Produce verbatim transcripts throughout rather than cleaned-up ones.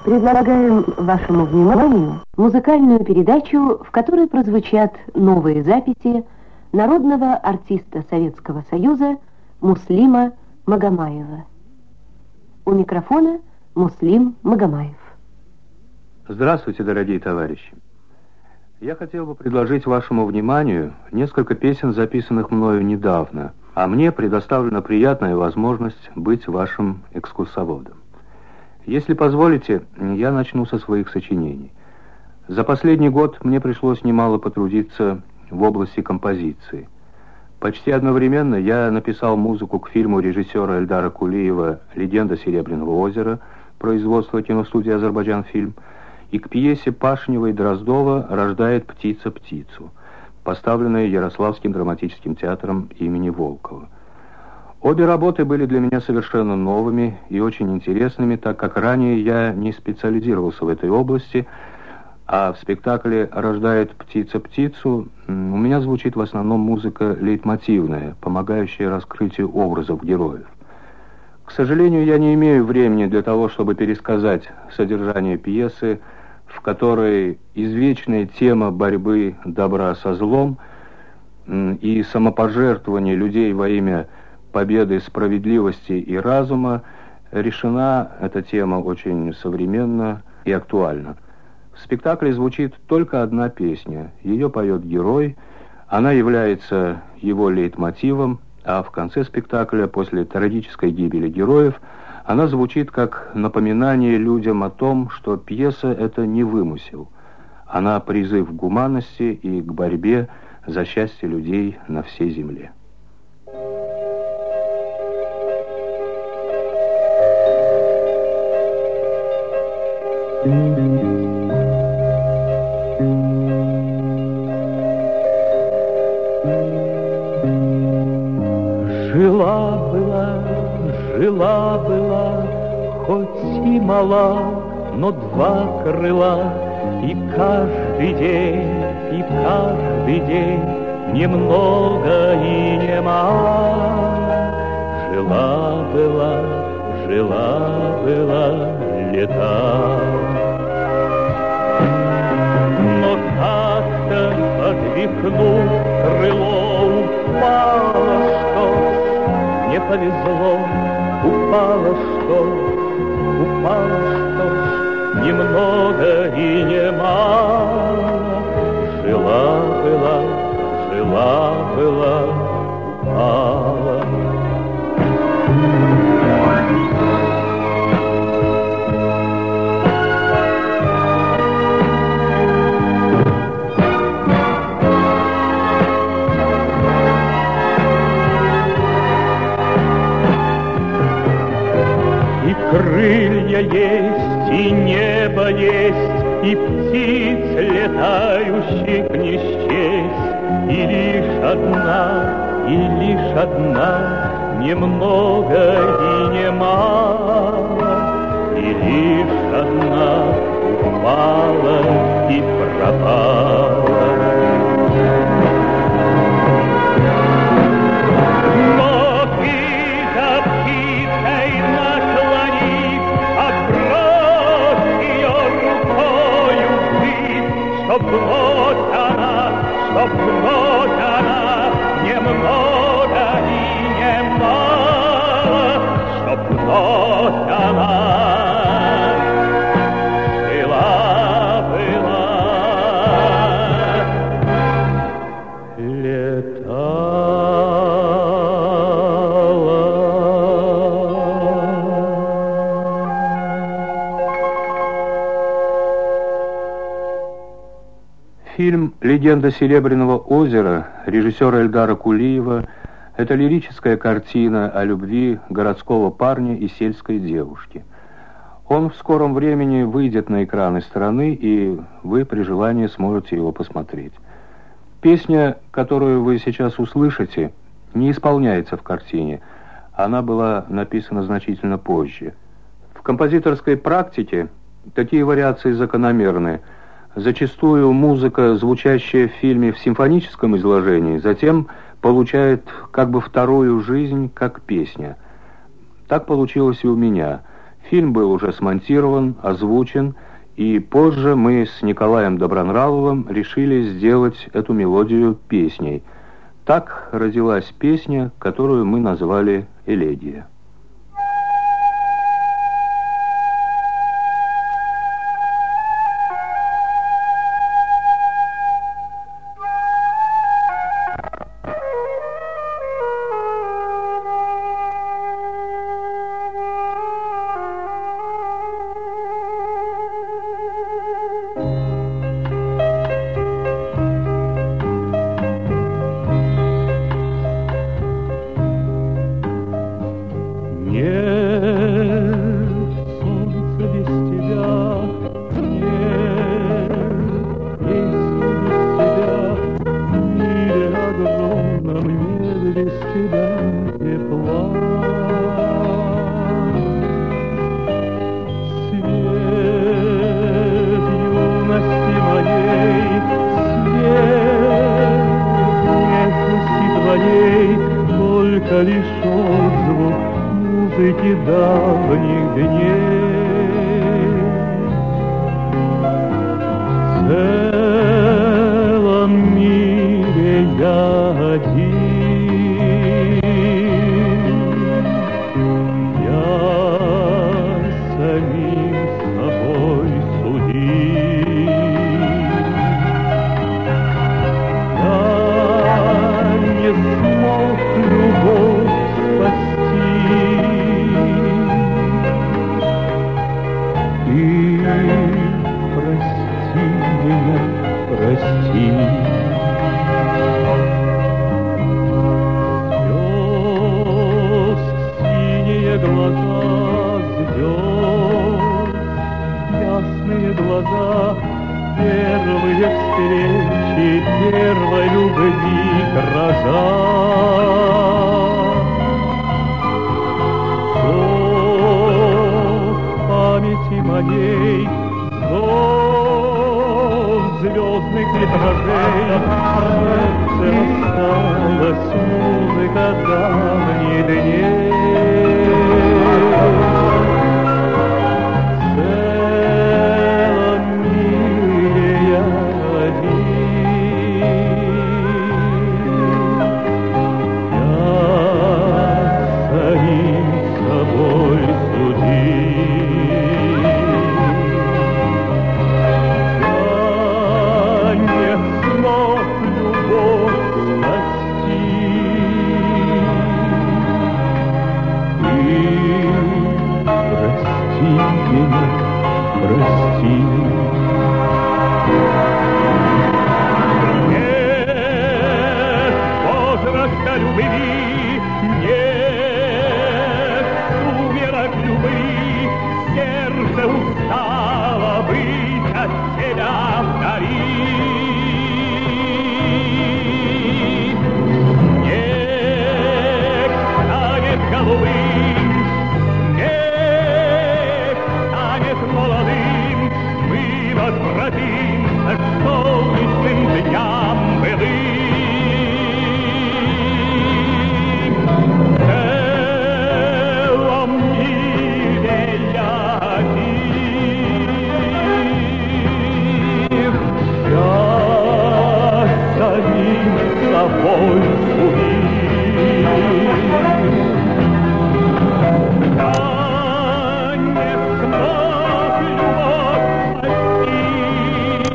Предлагаем вашему вниманию музыкальную передачу, в которой прозвучат новые записи народного артиста Советского Союза Муслима Магомаева. У микрофона Муслим Магомаев. Здравствуйте, дорогие товарищи. Я хотел бы предложить вашему вниманию несколько песен, записанных мною недавно, а мне предоставлена приятная возможность быть вашим экскурсоводом. Если позволите, я начну со своих сочинений. За последний год мне пришлось немало потрудиться в области композиции. Почти одновременно я написал музыку к фильму режиссера Эльдара Кулиева «Легенда Серебряного озера», производства киностудии «Азербайджан-фильм», и к пьесе Пашнева и Дроздова «Рождает птица птицу», поставленной Ярославским драматическим театром имени Волкова. Обе работы были для меня совершенно новыми и очень интересными, так как ранее я не специализировался в этой области, а в спектакле «Рождает птица птицу» у меня звучит в основном музыка лейтмотивная, помогающая раскрытию образов героев. К сожалению, я не имею времени для того, чтобы пересказать содержание пьесы, в которой извечная тема борьбы добра со злом и самопожертвования людей во имя победы справедливости и разума решена. Эта тема очень современна и актуальна. В спектакле звучит только одна песня. Ее поет герой, она является его лейтмотивом, а в конце спектакля, после трагической гибели героев, она звучит как напоминание людям о том, что пьеса — это не вымысел. Она призыв к гуманности и к борьбе за счастье людей на всей земле. Жила-была, жила-была, хоть и мала, но два крыла, и каждый день, и каждый день немного и немало. Жила-была, жила-была лета. Но как-то, подвихнув крыло, упало что, не повезло, упало что, упало что, немного и немало. Жила-была, жила-была, упала. Крылья есть, и небо есть, и птиц летающих не счесть, и лишь одна, и лишь одна, немного и немало, и лишь одна упала и пропала. Чтоб вновь она, чтоб вновь она, немного и немало, чтоб вновь она жила-была, летала. Фильм «Легенда Серебряного озера» режиссера Эльдара Кулиева — это лирическая картина о любви городского парня и сельской девушки. Он в скором времени выйдет на экраны страны, и вы при желании сможете его посмотреть. Песня, которую вы сейчас услышите, не исполняется в картине. Она была написана значительно позже. В композиторской практике такие вариации закономерны. Зачастую музыка, звучащая в фильме в симфоническом изложении, затем получает как бы вторую жизнь, как песня. Так получилось и у меня. Фильм был уже смонтирован, озвучен, и позже мы с Николаем Добронравовым решили сделать эту мелодию песней. Так родилась песня, которую мы назвали «Элегия». Только лишь отзвук музыки давних дней. В целом мире я один, я самим собой судим. Я не смог любовь спасти, и прости меня, прости. Звезд синие глаза звезд, ясные глаза первые встречи, первой любви гроза. Моей зов звездных витражей, сердце осталось музыка давних дней. В целом мире я один, я самим собой судим. Прости. Нет возраста любви, нет сумерок любви, сердце устало быть от себя вдали. Снег станет голубым, возвратимся к солнечным дням былым. В целом мире я один, я самим собой судим. Я не смог любовь спасти,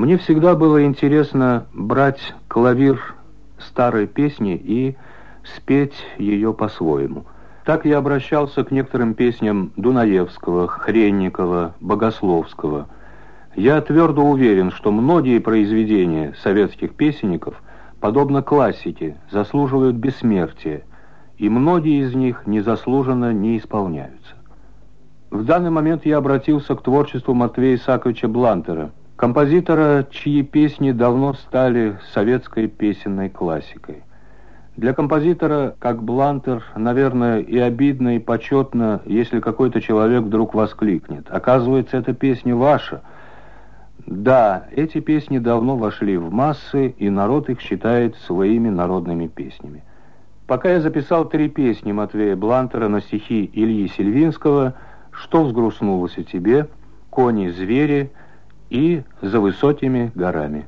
Мне всегда было интересно брать клавир старой песни и спеть ее по-своему. Так я обращался к некоторым песням Дунаевского, Хренникова, Богословского. Я твердо уверен, что многие произведения советских песенников, подобно классике, заслуживают бессмертия, и многие из них незаслуженно не исполняются. В данный момент я обратился к творчеству Матвея Исааковича Блантера, композитора, чьи песни давно стали советской песенной классикой. Для композитора, как Блантер, наверное, и обидно, и почетно, если какой-то человек вдруг воскликнет: «Оказывается, эта песня ваша». Да, эти песни давно вошли в массы, и народ их считает своими народными песнями. Пока я записал три песни Матвея Блантера на стихи Ильи Сильвинского: «Что взгрустнулось о тебе», «Кони, звери» и «За высокими горами».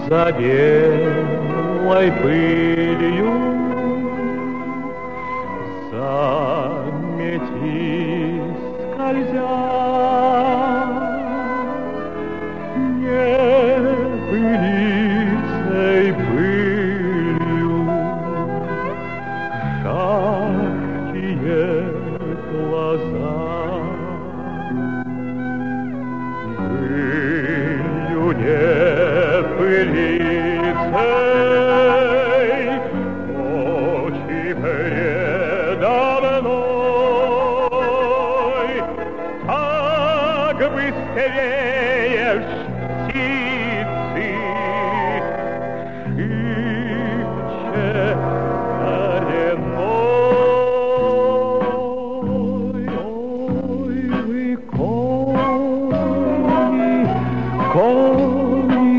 за белой пылью замети скользя, не пылицей пылью жаркие глаза. Пылью не пылицей очи предо мной, так быстрее птицы шибче коренной. Ой, вы кони, кони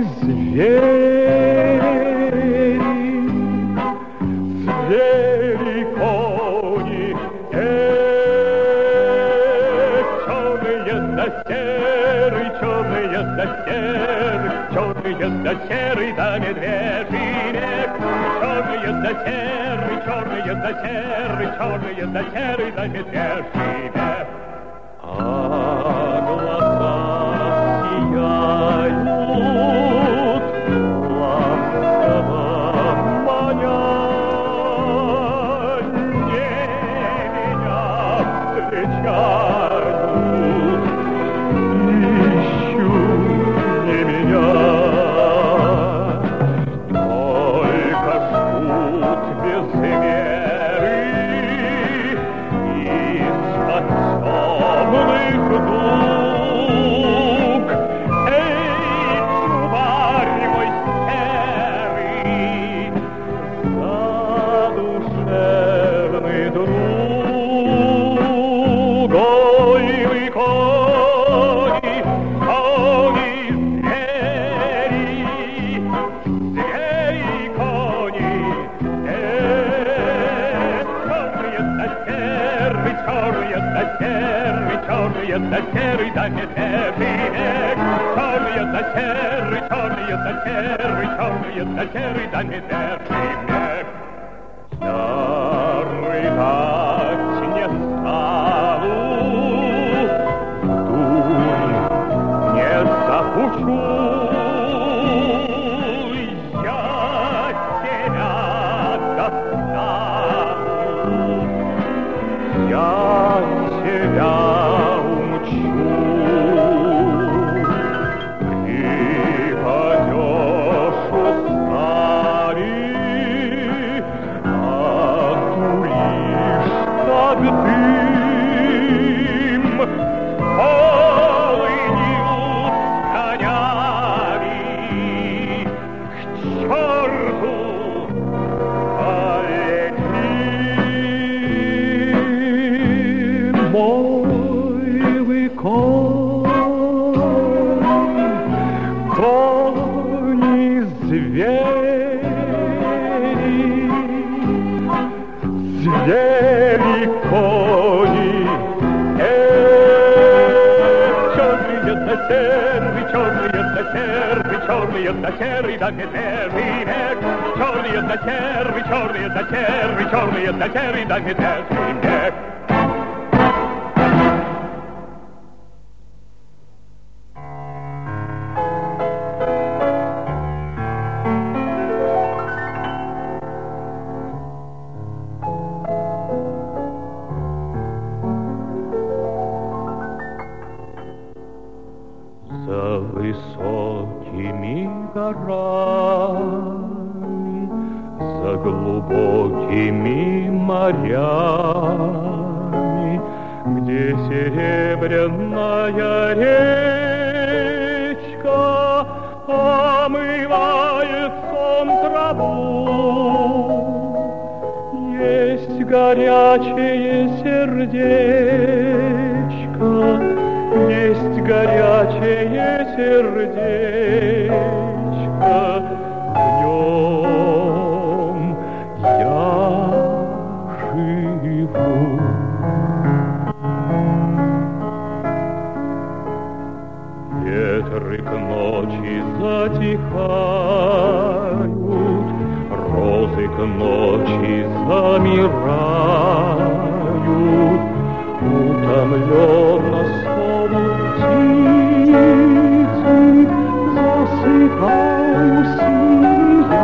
звери, звери кони, эх, черные да серый, черные да серый, черные да серый да медвежий век, черные да серый, черные да серый, черные да серый да медвежий век. А глаза сияют ласково маня, не меня встречают, ищут не меня, только ждут без меры из-под темных дуг. Эй, чуварь мой серый, задушевный друг. Ой, вы кони, кони звери, звери кони, эх, черные да серый, черные да серый, черные да серый да медвежий век, черные да серый, черные да серый, черные да серый да медвежий век. Серый дать не стану, дурь не запущу, я тебя достану, я тебя умчу. Припадешь устали, отуришь, как дым, полынью конями к черту полетим. Мой вы конь, кони звери, звери кони, эх, черные да серый, черные да серый, черные да серый да медвежий век, черные да серый, черные да серый, черные да серый да медвежий век. За высокими горами, за глубокими морями, где серебряная речка омывает сон траву, есть горячее сердечко, есть горячее сердечко, в нем я живу. ветры к ночи затихают, розы к ночи замирают, утомленно стонут птицы, засыпаюсь и я.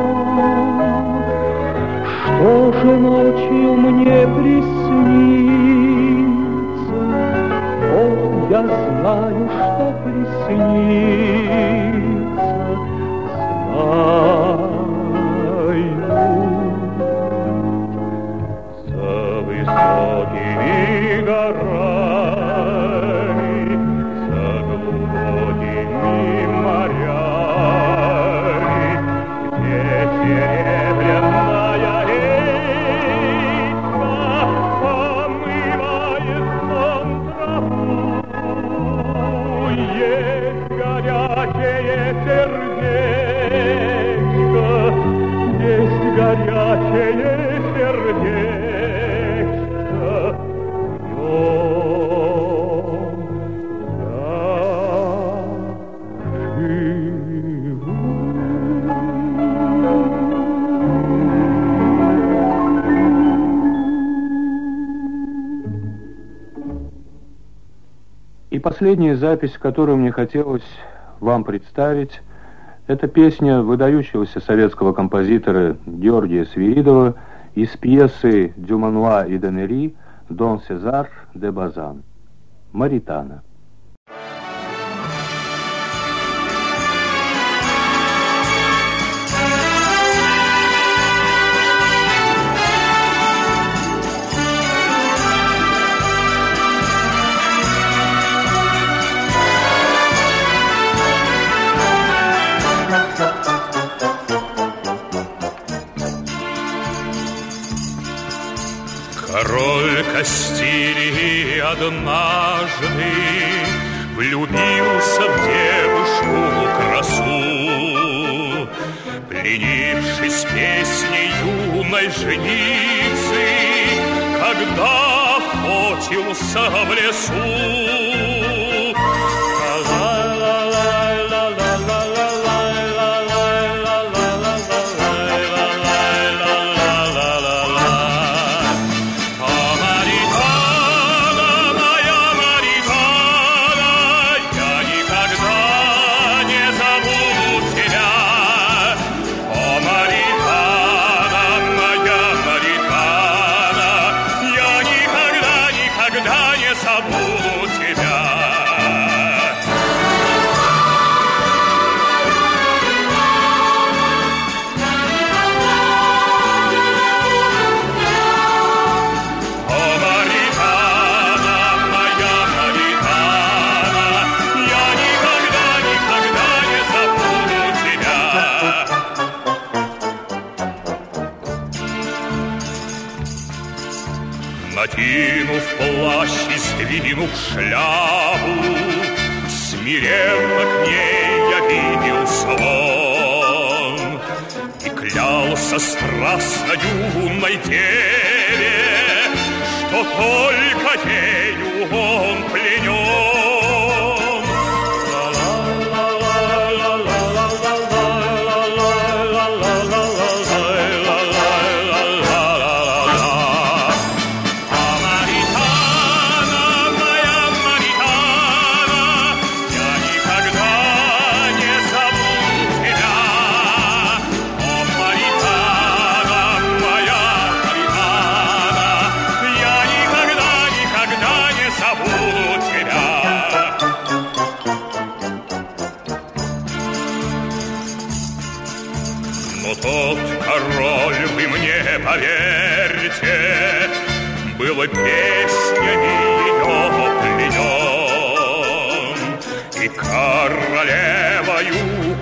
Что же ночью мне приснится? Вот я знаю, что приснится, знаю. За высокими горами, за глубокими морями, где серебряная речка омывает сон траву, есть горячее сердечко, есть горячее сердечко. И последняя запись, которую мне хотелось вам представить, это песня выдающегося советского композитора Георгия Свиридова из пьесы Дюмануа и Денери «Дон Сезар де Базан» «Маритана». Король Кастилии однажды влюбился в девушку красу, пленившись песней юной женицы, когда охотился в лесу. Накинув плащ и сдвинув шляпу, смиренно к ней явился он и клялся страстно юной деве, что только ею он пленен. Но тот король, вы мне поверьте, был песнями ее пленен, и королевою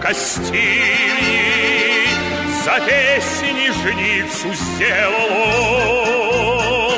Кастилии за песни жницу сделал он.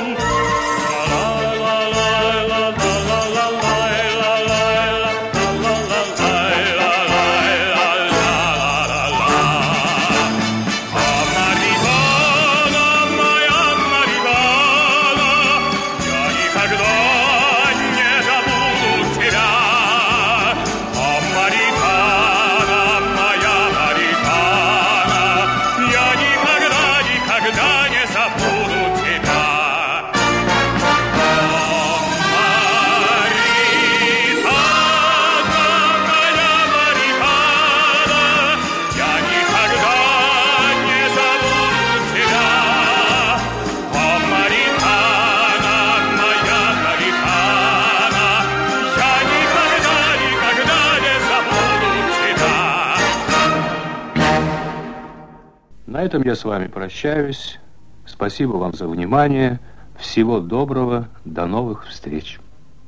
На этом я с вами прощаюсь. Спасибо вам за внимание. Всего доброго. До новых встреч.